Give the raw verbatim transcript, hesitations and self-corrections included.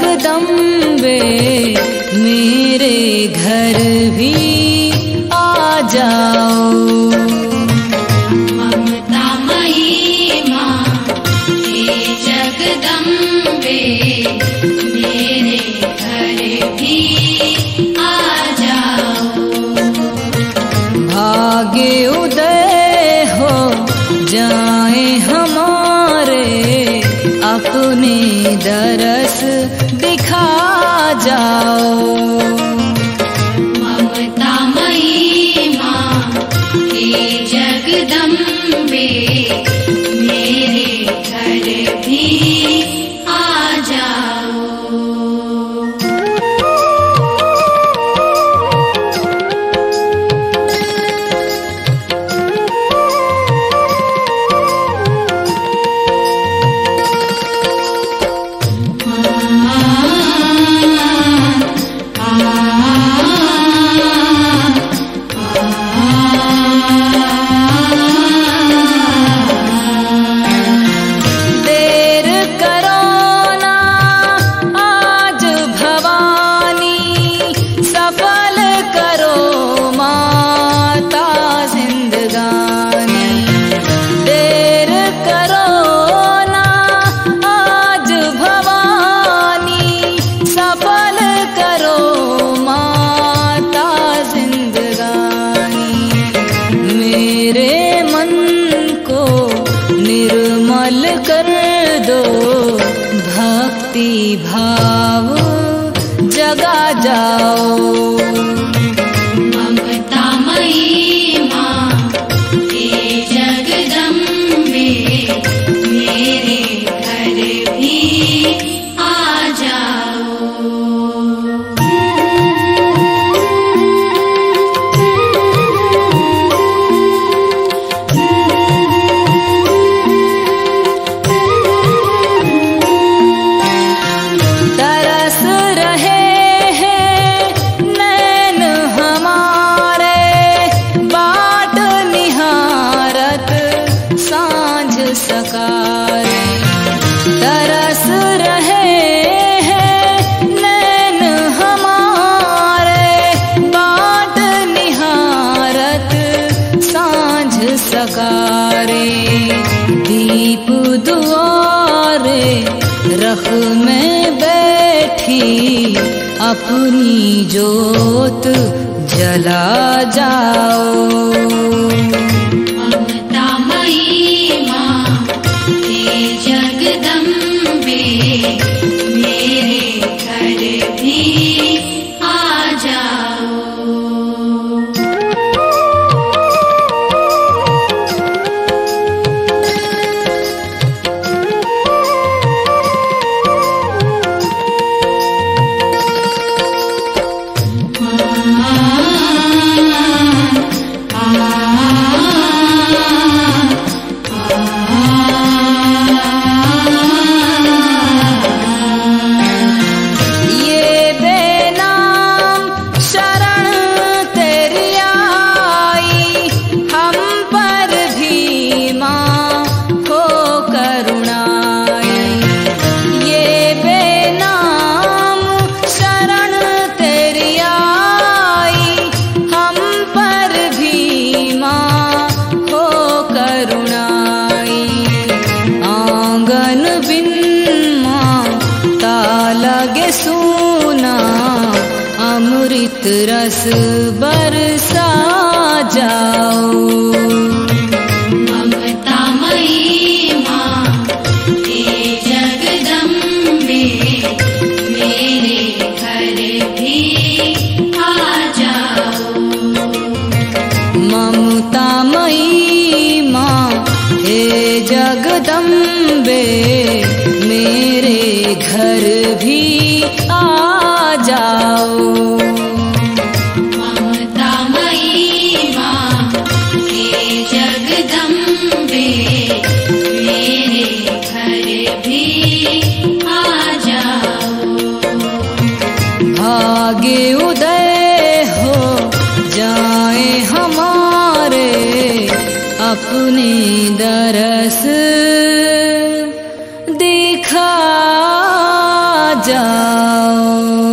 जगदम्बे मेरे घर भी आ जाओ। ममता मयी माँ हे जगदम्बे मेरे घर भी आ जाओ। भाग्य उदय हो जाए हमारे, अपने दरस दिखा जाओ। ममता मयी माँ हे जगदम्बे मेरे घर भी आ जाओ। निर्मल कर दो भक्ति भाव जगा जाओ। ममता मयी माँ हे जगदम्बे मेरे घर भी आ जाओ। तरस रहे हैं नैन हमारे, बाट निहारत सांझ सकारे। दीप दुआरे रख में बैठी, अपनी जोत जला जाओ। ममता मयी माँ हे जगदम्बे मेरे घर भी आ जाओ। लगे सूना अमृत रस बरसा जाओ। ममता मयी माँ हे जगदम्बे मेरे घर भी आ जाओ। ममता मयी माँ हे जगदम्बे मेरे घर भी आ जाओ। ममता मयी माँ हे जगदम्बे मेरे घर भी आ जाओ। भाग्य उदय हो जाए हमारे, अपने दरस दिखा जाओ।